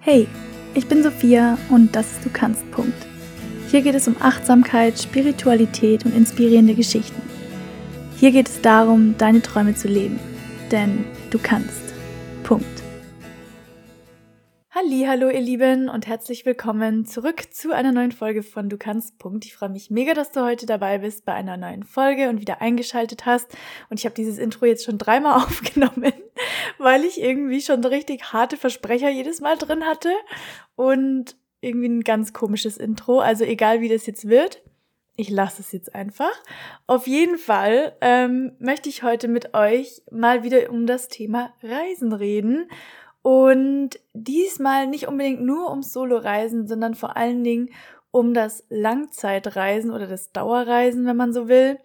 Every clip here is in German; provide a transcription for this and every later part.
Hey, ich bin Sophia und das ist Du kannst. Hier geht es um Achtsamkeit, Spiritualität und inspirierende Geschichten. Hier geht es darum, deine Träume zu leben, denn du kannst. Hallo ihr Lieben und herzlich willkommen zurück zu einer neuen Folge von Du kannst. Ich freue mich mega, dass du heute dabei bist bei einer neuen Folge und wieder eingeschaltet hast. Und ich habe dieses Intro jetzt schon 3-mal aufgenommen, weil ich irgendwie schon so richtig harte Versprecher jedes Mal drin hatte und irgendwie ein ganz komisches Intro. Also egal wie das jetzt wird, ich lasse es jetzt einfach. Auf jeden Fall möchte ich heute mit euch mal wieder um das Thema Reisen reden. Und diesmal nicht unbedingt nur ums Solo-Reisen, sondern vor allen Dingen um das Langzeitreisen oder das Dauerreisen, wenn man so will.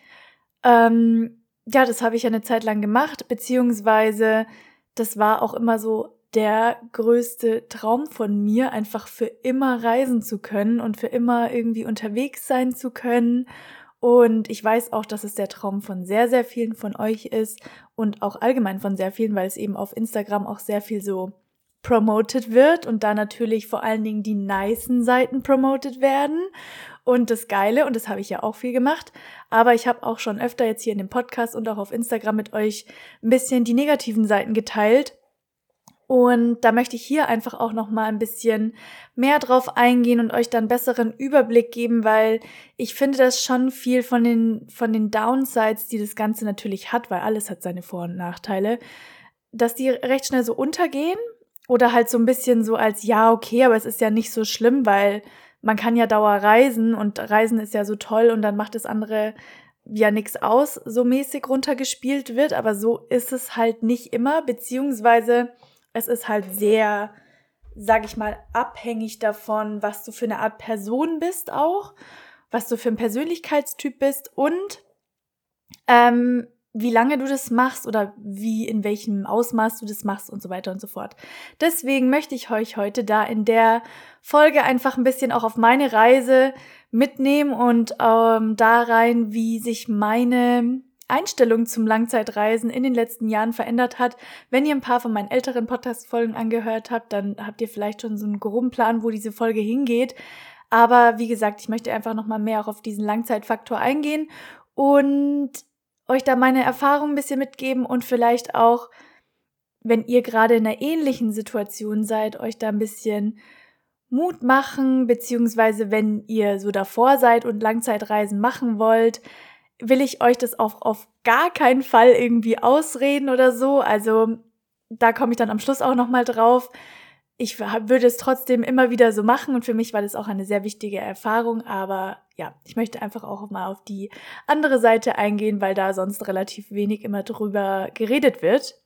Das habe ich ja eine Zeit lang gemacht, beziehungsweise das war auch immer so der größte Traum von mir, einfach für immer reisen zu können und für immer irgendwie unterwegs sein zu können. Und ich weiß auch, dass es der Traum von sehr, sehr vielen von euch ist und auch allgemein von sehr vielen, weil es eben auf Instagram auch sehr viel so promoted wird und da natürlich vor allen Dingen die nicen Seiten promoted werden. Und das Geile, und das habe ich ja auch viel gemacht, aber ich habe auch schon öfter jetzt hier in dem Podcast und auch auf Instagram mit euch ein bisschen die negativen Seiten geteilt. Und da möchte ich hier einfach auch nochmal ein bisschen mehr drauf eingehen und euch dann besseren Überblick geben, weil ich finde das schon viel von den Downsides, die das Ganze natürlich hat, weil alles hat seine Vor- und Nachteile, dass die recht schnell so untergehen oder halt so ein bisschen so als, ja, okay, aber es ist ja nicht so schlimm, weil man kann ja Dauer reisen und Reisen ist ja so toll und dann macht das andere ja nichts aus, so mäßig runtergespielt wird, aber so ist es halt nicht immer, beziehungsweise es ist halt sehr, sag ich mal, abhängig davon, was du für eine Art Person bist auch, was du für ein Persönlichkeitstyp bist und wie lange du das machst oder in welchem Ausmaß du das machst und so weiter und so fort. Deswegen möchte ich euch heute da in der Folge einfach ein bisschen auch auf meine Reise mitnehmen und da rein, wie sich meine Einstellung zum Langzeitreisen in den letzten Jahren verändert hat. Wenn ihr ein paar von meinen älteren Podcast-Folgen angehört habt, dann habt ihr vielleicht schon so einen groben Plan, wo diese Folge hingeht. Aber wie gesagt, ich möchte einfach nochmal mehr auch auf diesen Langzeitfaktor eingehen und euch da meine Erfahrung ein bisschen mitgeben und vielleicht auch, wenn ihr gerade in einer ähnlichen Situation seid, euch da ein bisschen Mut machen, beziehungsweise wenn ihr so davor seid und Langzeitreisen machen wollt, will ich euch das auch auf gar keinen Fall irgendwie ausreden oder so. Also da komme ich dann am Schluss auch nochmal drauf. Ich würde es trotzdem immer wieder so machen und für mich war das auch eine sehr wichtige Erfahrung, aber ja, ich möchte einfach auch mal auf die andere Seite eingehen, weil da sonst relativ wenig immer drüber geredet wird.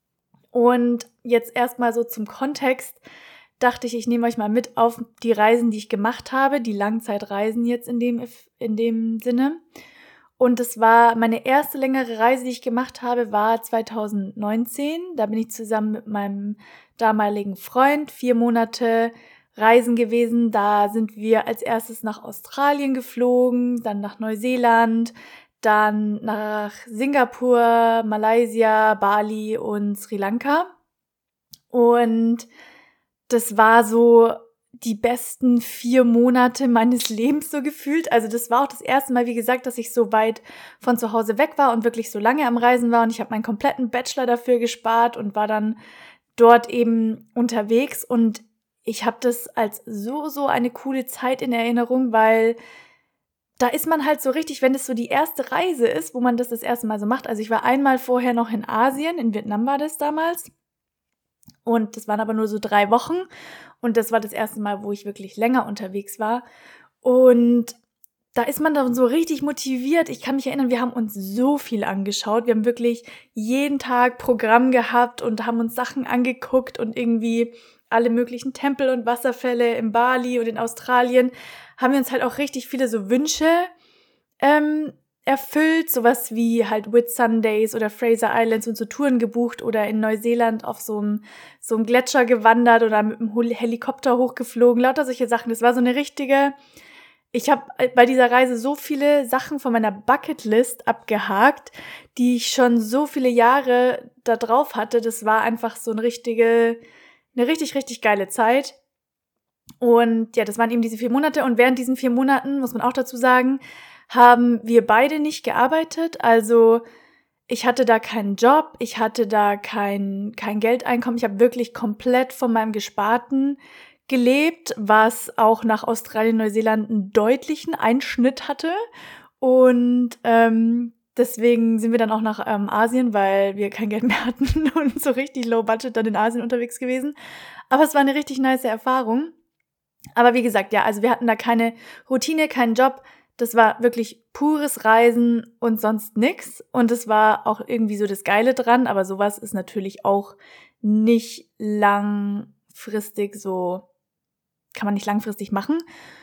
Und jetzt erstmal so zum Kontext dachte ich nehme euch mal mit auf die Reisen, die ich gemacht habe, die Langzeitreisen jetzt in dem Sinne. Und das war meine erste längere Reise, die ich gemacht habe, war 2019. Da bin ich zusammen mit meinem damaligen Freund 4 Monate reisen gewesen. Da sind wir als erstes nach Australien geflogen, dann nach Neuseeland, dann nach Singapur, Malaysia, Bali und Sri Lanka. Und das war so die besten 4 Monate meines Lebens so gefühlt. Also das war auch das erste Mal, wie gesagt, dass ich so weit von zu Hause weg war und wirklich so lange am Reisen war. Und ich habe meinen kompletten Bachelor dafür gespart und war dann dort eben unterwegs. Und ich habe das als so eine coole Zeit in Erinnerung, weil da ist man halt so richtig, wenn das so die erste Reise ist, wo man das erste Mal so macht. Also ich war einmal vorher noch in Asien, in Vietnam war das damals. Und das waren aber nur so 3 Wochen. Und das war das erste Mal, wo ich wirklich länger unterwegs war. Und da ist man dann so richtig motiviert. Ich kann mich erinnern, wir haben uns so viel angeschaut. Wir haben wirklich jeden Tag Programm gehabt und haben uns Sachen angeguckt und irgendwie alle möglichen Tempel und Wasserfälle in Bali und in Australien haben wir uns halt auch richtig viele so Wünsche erfüllt, sowas wie halt Whitsundays oder Fraser Islands und so Touren gebucht oder in Neuseeland auf so einem Gletscher gewandert oder mit einem Helikopter hochgeflogen, lauter solche Sachen. Das war so eine richtige, ich habe bei dieser Reise so viele Sachen von meiner Bucketlist abgehakt, die ich schon so viele Jahre da drauf hatte. Das war einfach so eine richtige eine richtig, richtig geile Zeit. Und ja, das waren eben diese 4 Monate. Und während diesen 4 Monaten, muss man auch dazu sagen, haben wir beide nicht gearbeitet. Also ich hatte da keinen Job, ich hatte da kein Geldeinkommen. Ich habe wirklich komplett von meinem Gesparten gelebt, was auch nach Australien, Neuseeland einen deutlichen Einschnitt hatte. Und deswegen sind wir dann auch nach Asien, weil wir kein Geld mehr hatten und so richtig low budget dann in Asien unterwegs gewesen. Aber es war eine richtig nice Erfahrung. Aber wie gesagt, ja, also wir hatten da keine Routine, keinen Job. Das war wirklich pures Reisen und sonst nix. Und es war auch irgendwie so das Geile dran. Aber sowas ist natürlich auch nicht langfristig so, kann man nicht langfristig machen.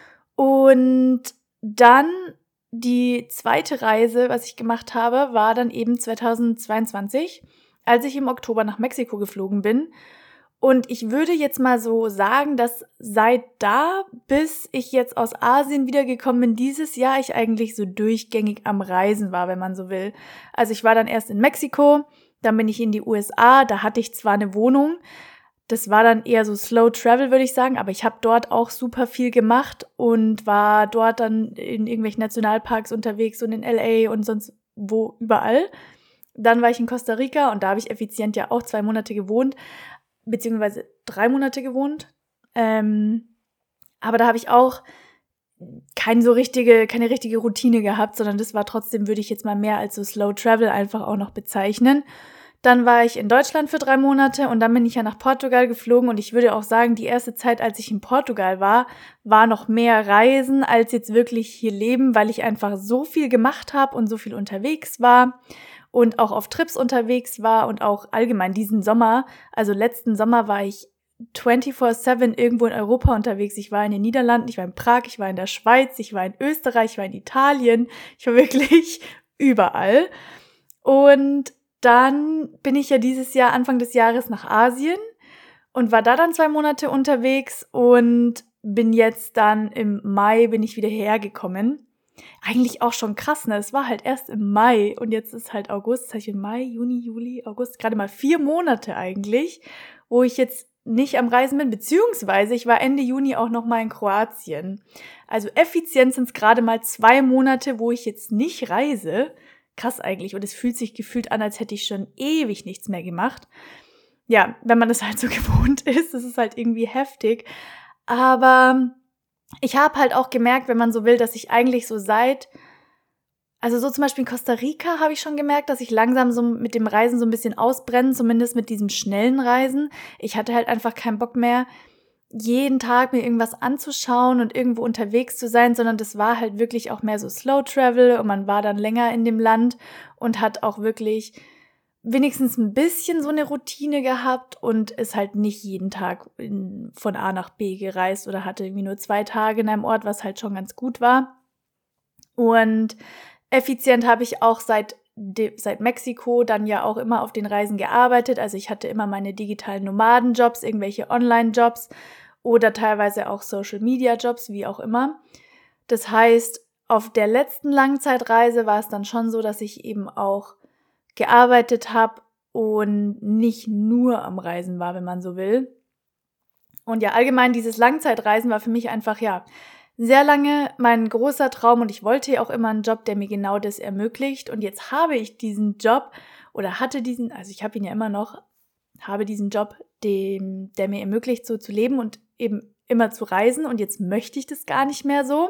Und dann die zweite Reise, was ich gemacht habe, war dann eben 2022, als ich im Oktober nach Mexiko geflogen bin. Und ich würde jetzt mal so sagen, dass seit da, bis ich jetzt aus Asien wiedergekommen bin, dieses Jahr ich eigentlich so durchgängig am Reisen war, wenn man so will. Also ich war dann erst in Mexiko, dann bin ich in die USA, da hatte ich zwar eine Wohnung, das war dann eher so Slow Travel, würde ich sagen, aber ich habe dort auch super viel gemacht und war dort dann in irgendwelchen Nationalparks unterwegs und in LA und sonst wo überall. Dann war ich in Costa Rica und da habe ich effizient ja auch 2 Monate gewohnt, beziehungsweise 3 Monate gewohnt. Aber da habe ich auch keine richtige Routine gehabt, sondern das war trotzdem, würde ich jetzt mal mehr als so Slow Travel einfach auch noch bezeichnen. Dann war ich in Deutschland für 3 Monate und dann bin ich ja nach Portugal geflogen und ich würde auch sagen, die erste Zeit, als ich in Portugal war noch mehr Reisen als jetzt wirklich hier leben, weil ich einfach so viel gemacht habe und so viel unterwegs war und auch auf Trips unterwegs war und auch allgemein diesen Sommer, also letzten Sommer war ich 24/7 irgendwo in Europa unterwegs. Ich war in den Niederlanden, ich war in Prag, ich war in der Schweiz, ich war in Österreich, ich war in Italien, ich war wirklich überall. Und dann bin ich ja dieses Jahr, Anfang des Jahres, nach Asien und war da dann 2 Monate unterwegs und bin jetzt dann im Mai bin ich wieder hergekommen. Eigentlich auch schon krass, ne? Es war halt erst im Mai und jetzt ist halt August. Das heißt, im Mai, Juni, Juli, August, gerade mal 4 Monate eigentlich, wo ich jetzt nicht am Reisen bin, beziehungsweise ich war Ende Juni auch noch mal in Kroatien. Also effizient sind es gerade mal 2 Monate, wo ich jetzt nicht reise. Krass eigentlich. Und es fühlt sich gefühlt an, als hätte ich schon ewig nichts mehr gemacht. Ja, wenn man das halt so gewohnt ist, das ist halt irgendwie heftig. Aber ich habe halt auch gemerkt, wenn man so will, dass ich eigentlich so also so zum Beispiel in Costa Rica habe ich schon gemerkt, dass ich langsam so mit dem Reisen so ein bisschen ausbrenne, zumindest mit diesem schnellen Reisen. Ich hatte halt einfach keinen Bock mehr, jeden Tag mir irgendwas anzuschauen und irgendwo unterwegs zu sein, sondern das war halt wirklich auch mehr so Slow Travel und man war dann länger in dem Land und hat auch wirklich wenigstens ein bisschen so eine Routine gehabt und ist halt nicht jeden Tag von A nach B gereist oder hatte irgendwie nur 2 Tage in einem Ort, was halt schon ganz gut war. Und effizient habe ich auch seit Mexiko dann ja auch immer auf den Reisen gearbeitet. Also ich hatte immer meine digitalen Nomadenjobs, irgendwelche Online-Jobs oder teilweise auch Social-Media-Jobs, wie auch immer. Das heißt, auf der letzten Langzeitreise war es dann schon so, dass ich eben auch gearbeitet habe und nicht nur am Reisen war, wenn man so will. Und ja, allgemein dieses Langzeitreisen war für mich einfach, ja, sehr lange mein großer Traum und ich wollte ja auch immer einen Job, der mir genau das ermöglicht. Und jetzt habe ich diesen Job oder also ich habe ihn ja immer noch, habe diesen Job, der mir ermöglicht, so zu leben und eben immer zu reisen. Und jetzt möchte ich das gar nicht mehr so.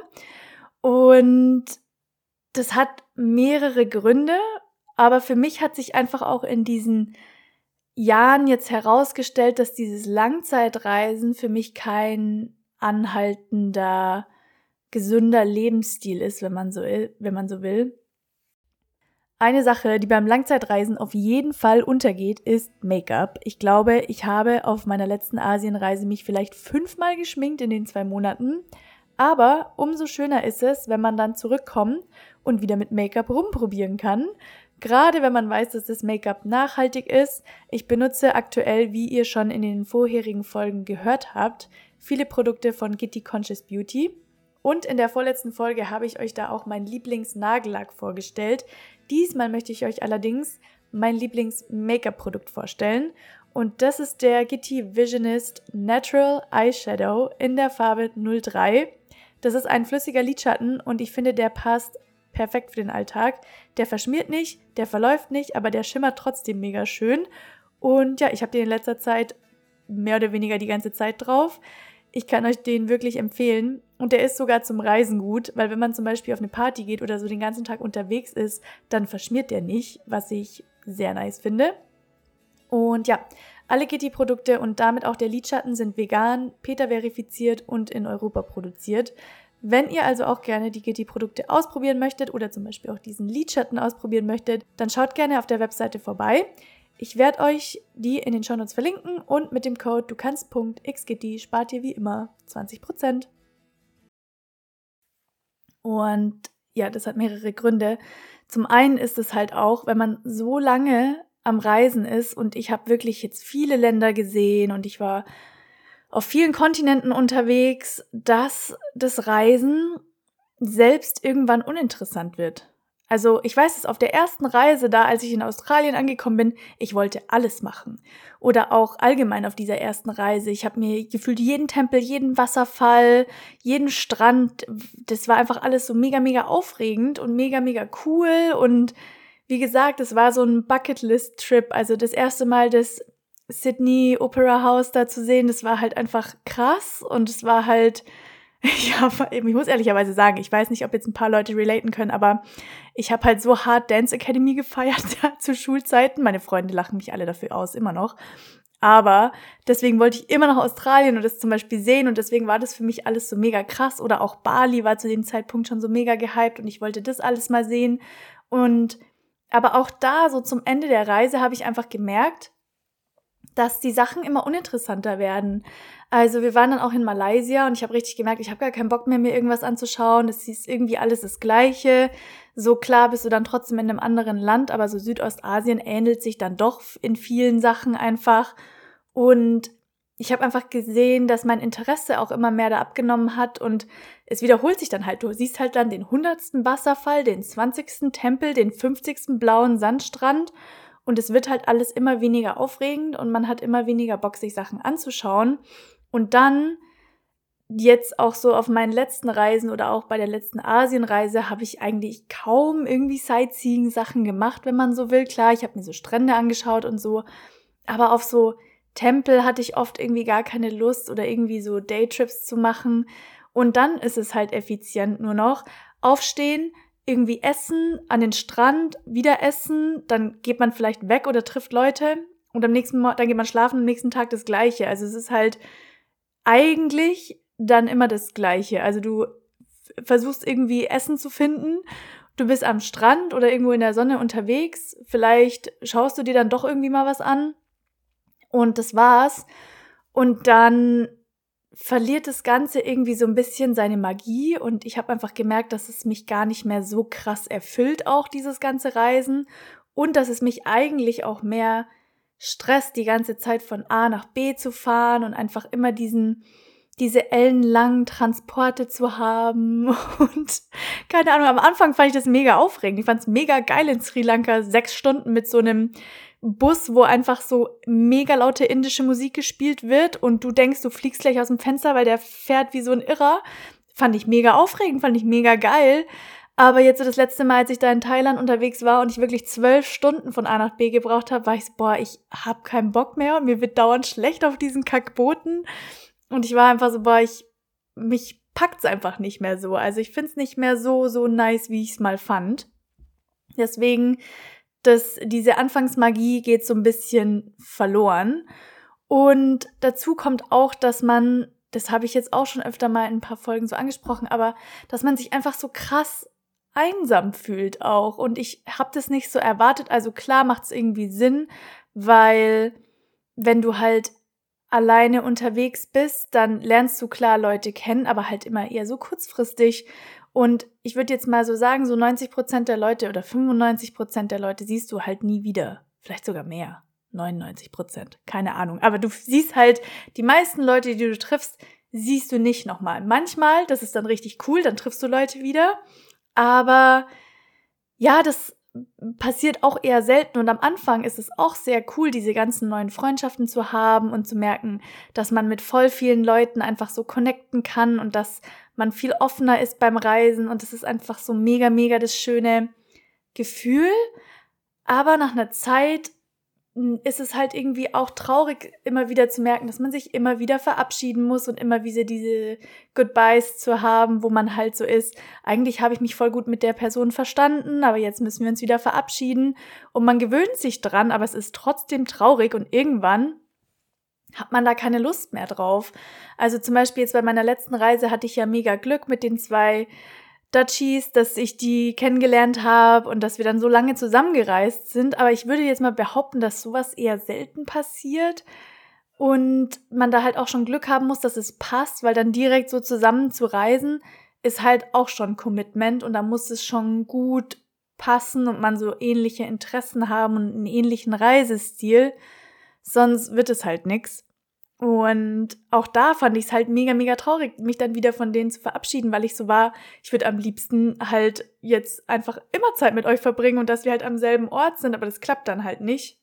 Und das hat mehrere Gründe, aber für mich hat sich einfach auch in diesen Jahren jetzt herausgestellt, dass dieses Langzeitreisen für mich kein anhaltender, gesünder Lebensstil ist, wenn man so will. Eine Sache, die beim Langzeitreisen auf jeden Fall untergeht, ist Make-up. Ich glaube, ich habe auf meiner letzten Asienreise mich vielleicht 5-mal geschminkt in den 2 Monaten. Aber umso schöner ist es, wenn man dann zurückkommt und wieder mit Make-up rumprobieren kann. Gerade wenn man weiß, dass das Make-up nachhaltig ist. Ich benutze aktuell, wie ihr schon in den vorherigen Folgen gehört habt, viele Produkte von Gitti Conscious Beauty. Und in der vorletzten Folge habe ich euch da auch meinen Lieblings-Nagellack vorgestellt. Diesmal möchte ich euch allerdings mein Lieblings-Make-up-Produkt vorstellen. und das ist der Gitti Visionist Natural Eyeshadow in der Farbe 03. Das ist ein flüssiger Lidschatten und ich finde, der passt perfekt für den Alltag. Der verschmiert nicht, der verläuft nicht, aber der schimmert trotzdem mega schön. Und ja, ich habe den in letzter Zeit mehr oder weniger die ganze Zeit drauf. Ich kann euch den wirklich empfehlen. Und der ist sogar zum Reisen gut, weil wenn man zum Beispiel auf eine Party geht oder so den ganzen Tag unterwegs ist, dann verschmiert der nicht, was ich sehr nice finde. Und ja, alle Gitti-Produkte und damit auch der Lidschatten sind vegan, PETA-verifiziert und in Europa produziert. Wenn ihr also auch gerne die Gitti-Produkte ausprobieren möchtet oder zum Beispiel auch diesen Lidschatten ausprobieren möchtet, dann schaut gerne auf der Webseite vorbei. Ich werde euch die in den Shownotes verlinken und mit dem Code dukanst.xgitti spart ihr wie immer 20%. Und ja, das hat mehrere Gründe. Zum einen ist es halt auch, wenn man so lange am Reisen ist und ich habe wirklich jetzt viele Länder gesehen und ich war auf vielen Kontinenten unterwegs, dass das Reisen selbst irgendwann uninteressant wird. Also ich weiß es auf der ersten Reise da, als ich in Australien angekommen bin, ich wollte alles machen. Oder auch allgemein auf dieser ersten Reise. Ich habe mir gefühlt jeden Tempel, jeden Wasserfall, jeden Strand, das war einfach alles so mega, mega aufregend und mega, mega cool. Und wie gesagt, es war so ein Bucketlist-Trip. Also das erste Mal das Sydney Opera House da zu sehen, das war halt einfach krass. Und es war halt... Ja, ich muss ehrlicherweise sagen, ich weiß nicht, ob jetzt ein paar Leute relaten können, aber ich habe halt so hart Dance Academy gefeiert zu Schulzeiten. Meine Freunde lachen mich alle dafür aus, immer noch. Aber deswegen wollte ich immer nach Australien und das zum Beispiel sehen und deswegen war das für mich alles so mega krass. Oder auch Bali war zu dem Zeitpunkt schon so mega gehypt und ich wollte das alles mal sehen. Aber auch da, so zum Ende der Reise, habe ich einfach gemerkt, dass die Sachen immer uninteressanter werden. Also wir waren dann auch in Malaysia und ich habe richtig gemerkt, ich habe gar keinen Bock mehr, mir irgendwas anzuschauen. Das ist irgendwie alles das Gleiche. So klar bist du dann trotzdem in einem anderen Land, aber so Südostasien ähnelt sich dann doch in vielen Sachen einfach. Und ich habe einfach gesehen, dass mein Interesse auch immer mehr da abgenommen hat und es wiederholt sich dann halt. Du siehst halt dann den 100. Wasserfall, den 20. Tempel, den 50. blauen Sandstrand. Und es wird halt alles immer weniger aufregend und man hat immer weniger Bock, sich Sachen anzuschauen. Und dann, jetzt auch so auf meinen letzten Reisen oder auch bei der letzten Asienreise, habe ich eigentlich kaum irgendwie Sightseeing-Sachen gemacht, wenn man so will. Klar, ich habe mir so Strände angeschaut und so, aber auf so Tempel hatte ich oft irgendwie gar keine Lust oder irgendwie so Daytrips zu machen. Und dann ist es halt effizient nur noch. Aufstehen, irgendwie essen, an den Strand, wieder essen, dann geht man vielleicht weg oder trifft Leute und dann geht man schlafen und am nächsten Tag das Gleiche. Also es ist halt eigentlich dann immer das Gleiche. Also du versuchst irgendwie Essen zu finden, du bist am Strand oder irgendwo in der Sonne unterwegs, vielleicht schaust du dir dann doch irgendwie mal was an und das war's. Und dann verliert das Ganze irgendwie so ein bisschen seine Magie und ich habe einfach gemerkt, dass es mich gar nicht mehr so krass erfüllt, auch dieses ganze Reisen und dass es mich eigentlich auch mehr stresst, die ganze Zeit von A nach B zu fahren und einfach immer diese ellenlangen Transporte zu haben und keine Ahnung, am Anfang fand ich das mega aufregend. Ich fand es mega geil in Sri Lanka, 6 Stunden mit so einem Bus, wo einfach so mega laute indische Musik gespielt wird und du denkst, du fliegst gleich aus dem Fenster, weil der fährt wie so ein Irrer. Fand ich mega aufregend, fand ich mega geil. Aber jetzt so das letzte Mal, als ich da in Thailand unterwegs war und ich wirklich 12 Stunden von A nach B gebraucht habe, war ich so, boah, ich hab keinen Bock mehr und mir wird dauernd schlecht auf diesen Kackbooten. Und ich war einfach so, boah, mich packt's einfach nicht mehr so. Also ich find's nicht mehr so nice, wie ich's mal fand. Deswegen diese Anfangsmagie geht so ein bisschen verloren. Und dazu kommt auch, dass man, das habe ich jetzt auch schon öfter mal in ein paar Folgen so angesprochen, aber dass man sich einfach so krass einsam fühlt auch. Und ich habe das nicht so erwartet. Also klar macht es irgendwie Sinn, weil wenn du halt alleine unterwegs bist, dann lernst du klar Leute kennen, aber halt immer eher so kurzfristig. Und ich würde jetzt mal so sagen, so 90% der Leute oder 95% der Leute siehst du halt nie wieder. Vielleicht sogar mehr. 99%. Keine Ahnung. Aber du siehst halt, die meisten Leute, die du triffst, siehst du nicht nochmal. Manchmal, das ist dann richtig cool, dann triffst du Leute wieder. Aber ja, das passiert auch eher selten und am Anfang ist es auch sehr cool, diese ganzen neuen Freundschaften zu haben und zu merken, dass man mit voll vielen Leuten einfach so connecten kann und dass man viel offener ist beim Reisen und es ist einfach so mega, mega das schöne Gefühl. Aber nach einer Zeit ist es halt irgendwie auch traurig, immer wieder zu merken, dass man sich immer wieder verabschieden muss und immer wieder diese Goodbyes zu haben, wo man halt so ist, eigentlich habe ich mich voll gut mit der Person verstanden, aber jetzt müssen wir uns wieder verabschieden und man gewöhnt sich dran, aber es ist trotzdem traurig und irgendwann hat man da keine Lust mehr drauf. Also zum Beispiel jetzt bei meiner letzten Reise hatte ich ja mega Glück mit den 2 Dutchies, dass ich die kennengelernt habe und dass wir dann so lange zusammengereist sind. Aber ich würde jetzt mal behaupten, dass sowas eher selten passiert und man da halt auch schon Glück haben muss, dass es passt, weil dann direkt so zusammen zu reisen ist halt auch schon Commitment und da muss es schon gut passen und man so ähnliche Interessen haben und einen ähnlichen Reisestil, sonst wird es halt nix. Und auch da fand ich es halt mega, mega traurig, mich dann wieder von denen zu verabschieden, weil ich so war, ich würde am liebsten halt jetzt einfach immer Zeit mit euch verbringen und dass wir halt am selben Ort sind, aber das klappt dann halt nicht.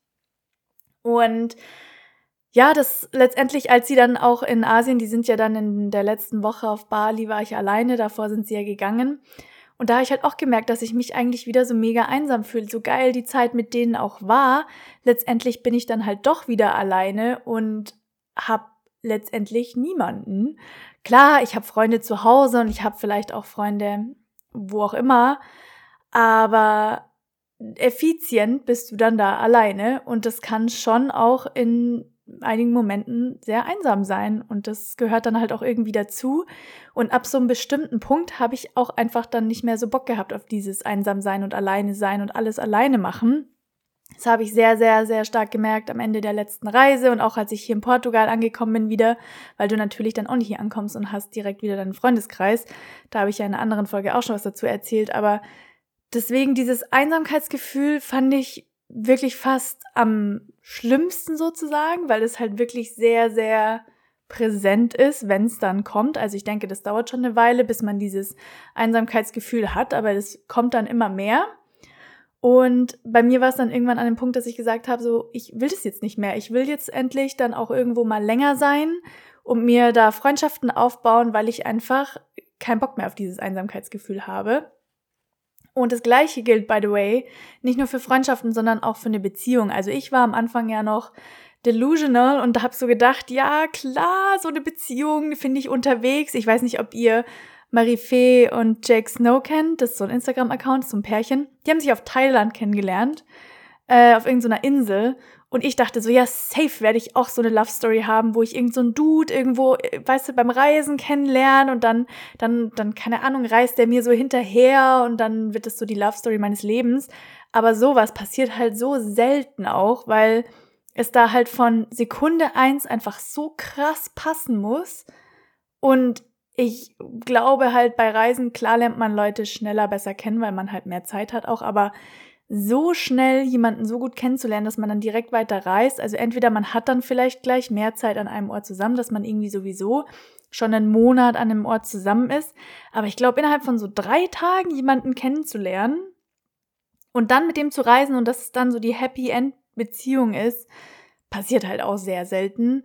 Und ja, das letztendlich, als sie dann auch in Asien, die sind ja dann in der letzten Woche auf Bali, war ich alleine, davor sind sie ja gegangen. Und da habe ich halt auch gemerkt, dass ich mich eigentlich wieder so mega einsam fühle, so geil die Zeit mit denen auch war. Letztendlich bin ich dann halt doch wieder alleine und habe letztendlich niemanden. Klar, ich habe Freunde zu Hause und ich habe vielleicht auch Freunde wo auch immer, aber effizient bist du dann da alleine und das kann schon auch in einigen Momenten sehr einsam sein und das gehört dann halt auch irgendwie dazu und ab so einem bestimmten Punkt habe ich auch einfach dann nicht mehr so Bock gehabt auf dieses Einsamsein und Alleine sein und alles alleine machen. Das habe ich sehr, sehr, sehr stark gemerkt am Ende der letzten Reise und auch als ich hier in Portugal angekommen bin wieder, weil du natürlich dann auch nicht hier ankommst und hast direkt wieder deinen Freundeskreis. Da habe ich ja in einer anderen Folge auch schon was dazu erzählt, aber deswegen dieses Einsamkeitsgefühl fand ich wirklich fast am schlimmsten sozusagen, weil es halt wirklich sehr, sehr präsent ist, wenn es dann kommt. Also ich denke, das dauert schon eine Weile, bis man dieses Einsamkeitsgefühl hat, aber das kommt dann immer mehr. Und bei mir war es dann irgendwann an dem Punkt, dass ich gesagt habe, so, ich will das jetzt nicht mehr. Ich will jetzt endlich dann auch irgendwo mal länger sein und mir da Freundschaften aufbauen, weil ich einfach keinen Bock mehr auf dieses Einsamkeitsgefühl habe. Und das Gleiche gilt, by the way, nicht nur für Freundschaften, sondern auch für eine Beziehung. Also ich war am Anfang ja noch delusional und habe so gedacht, ja klar, so eine Beziehung finde ich unterwegs. Ich weiß nicht, ob ihr Marie-Fee und Jake Snow kennt. Das ist so ein Instagram-Account, so ein Pärchen. Die haben sich auf Thailand kennengelernt, auf irgendeiner Insel. Und ich dachte so, ja, safe werde ich auch so eine Love-Story haben, wo ich irgend so einen Dude irgendwo, weißt du, beim Reisen kennenlerne und dann, keine Ahnung, reist der mir so hinterher und dann wird es so die Love-Story meines Lebens. Aber sowas passiert halt so selten auch, weil es da halt von Sekunde 1 einfach so krass passen muss. Und ich glaube halt bei Reisen, klar lernt man Leute schneller besser kennen, weil man halt mehr Zeit hat auch, aber so schnell jemanden so gut kennenzulernen, dass man dann direkt weiter reist. Also entweder man hat dann vielleicht gleich mehr Zeit an einem Ort zusammen, dass man irgendwie sowieso schon einen Monat an einem Ort zusammen ist. Aber ich glaube, innerhalb von so 3 Tagen jemanden kennenzulernen und dann mit dem zu reisen und dass es dann so die Happy-End-Beziehung ist, passiert halt auch sehr selten.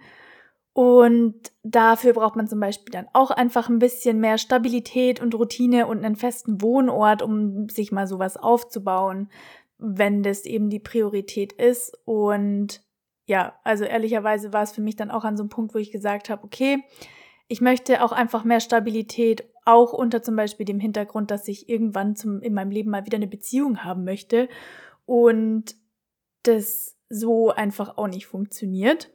Und dafür braucht man zum Beispiel dann auch einfach ein bisschen mehr Stabilität und Routine und einen festen Wohnort, um sich mal sowas aufzubauen, wenn das eben die Priorität ist. Und ja, also ehrlicherweise war es für mich dann auch an so einem Punkt, wo ich gesagt habe, okay, ich möchte auch einfach mehr Stabilität, auch unter zum Beispiel dem Hintergrund, dass ich irgendwann in meinem Leben mal wieder eine Beziehung haben möchte und das so einfach auch nicht funktioniert.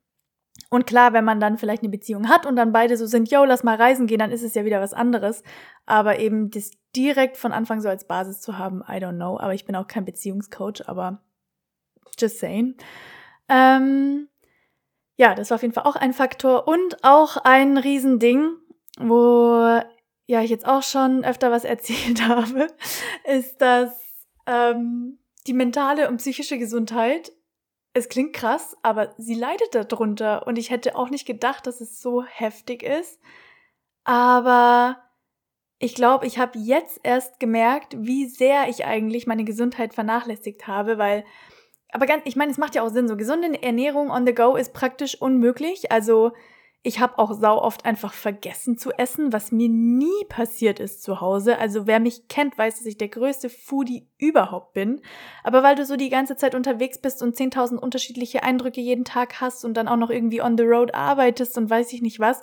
Und klar, wenn man dann vielleicht eine Beziehung hat und dann beide so sind, yo, lass mal reisen gehen, dann ist es ja wieder was anderes. Aber eben das direkt von Anfang so als Basis zu haben, I don't know. Aber ich bin auch kein Beziehungscoach, aber just saying. Ja, das war auf jeden Fall auch ein Faktor und auch ein Riesending, wo ja ich jetzt auch schon öfter was erzählt habe, ist, dass die mentale und psychische Gesundheit, es klingt krass, aber sie leidet darunter und ich hätte auch nicht gedacht, dass es so heftig ist. Aber ich glaube, ich habe jetzt erst gemerkt, wie sehr ich eigentlich meine Gesundheit vernachlässigt habe, ich meine, es macht ja auch Sinn, so gesunde Ernährung on the go ist praktisch unmöglich. Also ich habe auch sau oft einfach vergessen zu essen, was mir nie passiert ist zu Hause. Also wer mich kennt, weiß, dass ich der größte Foodie überhaupt bin. Aber weil du so die ganze Zeit unterwegs bist und 10.000 unterschiedliche Eindrücke jeden Tag hast und dann auch noch irgendwie on the road arbeitest und weiß ich nicht was,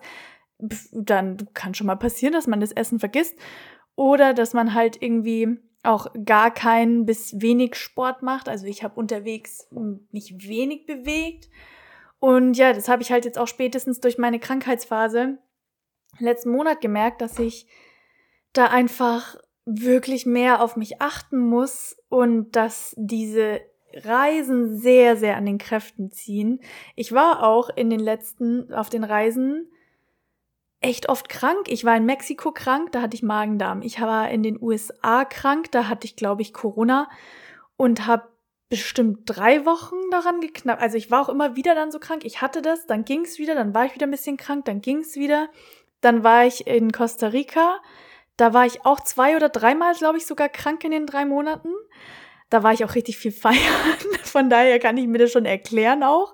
dann kann schon mal passieren, dass man das Essen vergisst oder dass man halt irgendwie auch gar keinen bis wenig Sport macht. Also ich habe unterwegs mich wenig bewegt. Und ja, das habe ich halt jetzt auch spätestens durch meine Krankheitsphase letzten Monat gemerkt, dass ich da einfach wirklich mehr auf mich achten muss und dass diese Reisen sehr, sehr an den Kräften ziehen. Ich war auch auf den Reisen echt oft krank. Ich war in Mexiko krank, da hatte ich Magen-Darm. Ich war in den USA krank, da hatte ich, glaube ich, Corona und habe bestimmt 3 Wochen daran geknappt. Also ich war auch immer wieder dann so krank. Ich hatte das, dann ging's wieder, dann war ich wieder ein bisschen krank, dann ging's wieder. Dann war ich in Costa Rica. Da war ich auch 2 oder 3 Mal, glaube ich, sogar krank in den 3 Monaten. Da war ich auch richtig viel feiern. Von daher kann ich mir das schon erklären auch.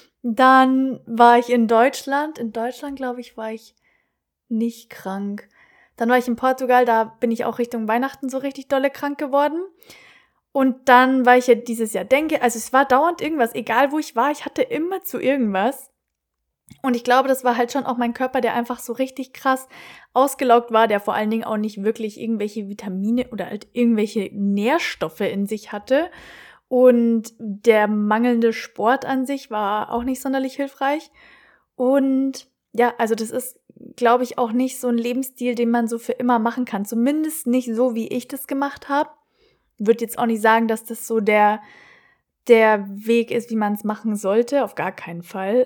Dann war ich in Deutschland. In Deutschland, glaube ich, war ich nicht krank. Dann war ich in Portugal, da bin ich auch Richtung Weihnachten so richtig dolle krank geworden. Und dann war ich ja dieses Jahr also es war dauernd irgendwas, egal wo ich war, ich hatte immer zu irgendwas. Und ich glaube, das war halt schon auch mein Körper, der einfach so richtig krass ausgelaugt war, der vor allen Dingen auch nicht wirklich irgendwelche Vitamine oder halt irgendwelche Nährstoffe in sich hatte. Und der mangelnde Sport an sich war auch nicht sonderlich hilfreich. Und ja, also das ist, glaube ich, auch nicht so ein Lebensstil, den man so für immer machen kann. Zumindest nicht so, wie ich das gemacht habe. Würde jetzt auch nicht sagen, dass das so der Weg ist, wie man es machen sollte. Auf gar keinen Fall.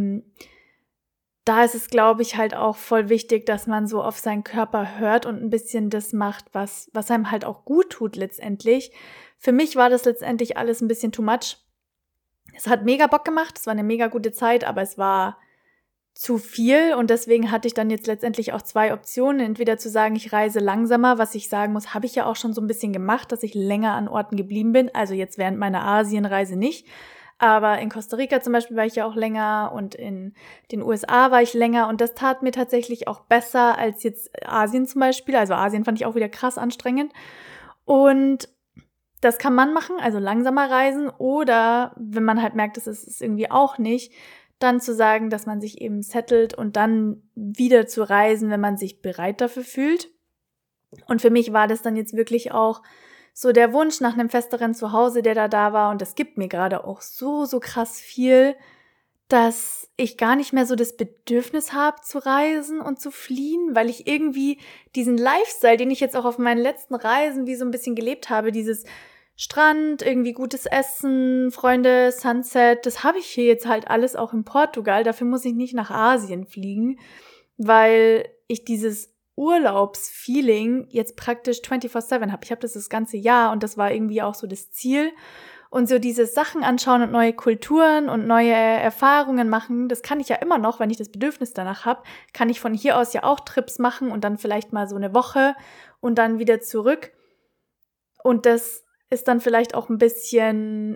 Da ist es, glaube ich, halt auch voll wichtig, dass man so auf seinen Körper hört und ein bisschen das macht, was einem halt auch gut tut letztendlich. Für mich war das letztendlich alles ein bisschen too much. Es hat mega Bock gemacht, es war eine mega gute Zeit, aber es war zu viel und deswegen hatte ich dann jetzt letztendlich auch 2 Optionen. Entweder zu sagen, ich reise langsamer, was ich sagen muss, habe ich ja auch schon so ein bisschen gemacht, dass ich länger an Orten geblieben bin. Also jetzt während meiner Asienreise nicht. Aber in Costa Rica zum Beispiel war ich ja auch länger und in den USA war ich länger und das tat mir tatsächlich auch besser als jetzt Asien zum Beispiel. Also Asien fand ich auch wieder krass anstrengend. Und das kann man machen, also langsamer reisen oder wenn man halt merkt, das ist es irgendwie auch nicht, dann zu sagen, dass man sich eben settelt und dann wieder zu reisen, wenn man sich bereit dafür fühlt. Und für mich war das dann jetzt wirklich auch so der Wunsch nach einem festeren Zuhause, der da war. Und das gibt mir gerade auch so krass viel, dass ich gar nicht mehr so das Bedürfnis habe zu reisen und zu fliehen, weil ich irgendwie diesen Lifestyle, den ich jetzt auch auf meinen letzten Reisen wie so ein bisschen gelebt habe, dieses Strand, irgendwie gutes Essen, Freunde, Sunset, das habe ich hier jetzt halt alles auch in Portugal. Dafür muss ich nicht nach Asien fliegen, weil ich dieses Urlaubsfeeling jetzt praktisch 24/7 habe. Ich habe das ganze Jahr und das war irgendwie auch so das Ziel. Und so diese Sachen anschauen und neue Kulturen und neue Erfahrungen machen, das kann ich ja immer noch, wenn ich das Bedürfnis danach habe, kann ich von hier aus ja auch Trips machen und dann vielleicht mal so eine Woche und dann wieder zurück. Und das ist dann vielleicht auch ein bisschen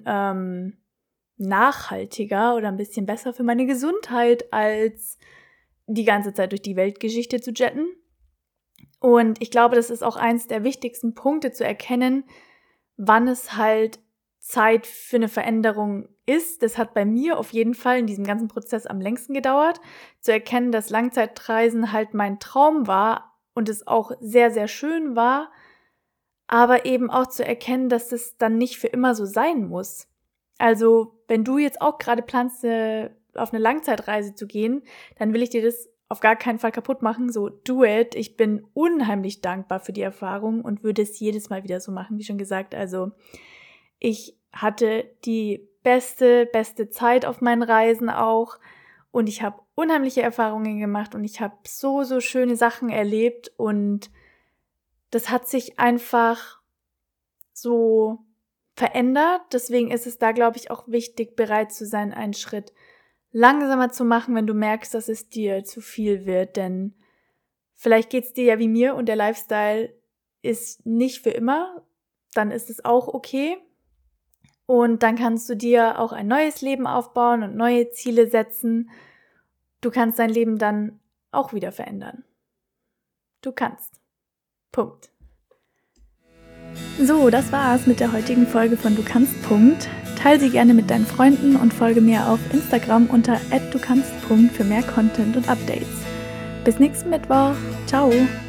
nachhaltiger oder ein bisschen besser für meine Gesundheit, als die ganze Zeit durch die Weltgeschichte zu jetten. Und ich glaube, das ist auch eins der wichtigsten Punkte zu erkennen, wann es halt Zeit für eine Veränderung ist. Das hat bei mir auf jeden Fall in diesem ganzen Prozess am längsten gedauert, zu erkennen, dass Langzeitreisen halt mein Traum war und es auch sehr, sehr schön war, aber eben auch zu erkennen, dass es dann nicht für immer so sein muss. Also, wenn du jetzt auch gerade planst, auf eine Langzeitreise zu gehen, dann will ich dir das auf gar keinen Fall kaputt machen. So, do it. Ich bin unheimlich dankbar für die Erfahrung und würde es jedes Mal wieder so machen, wie schon gesagt. Also, ich hatte die beste Zeit auf meinen Reisen auch und ich habe unheimliche Erfahrungen gemacht und ich habe so schöne Sachen erlebt und das hat sich einfach so verändert. Deswegen ist es da, glaube ich, auch wichtig, bereit zu sein, einen Schritt langsamer zu machen, wenn du merkst, dass es dir zu viel wird. Denn Vielleicht geht es dir ja wie mir und der Lifestyle ist nicht für immer, dann ist es auch okay. Und dann kannst du dir auch ein neues Leben aufbauen und neue Ziele setzen. Du kannst dein Leben dann auch wieder verändern. Du kannst. Punkt. So, das war's mit der heutigen Folge von Du kannst. Punkt. Teil sie gerne mit deinen Freunden und folge mir auf Instagram unter @dukannst. Für mehr Content und Updates. Bis nächsten Mittwoch. Ciao.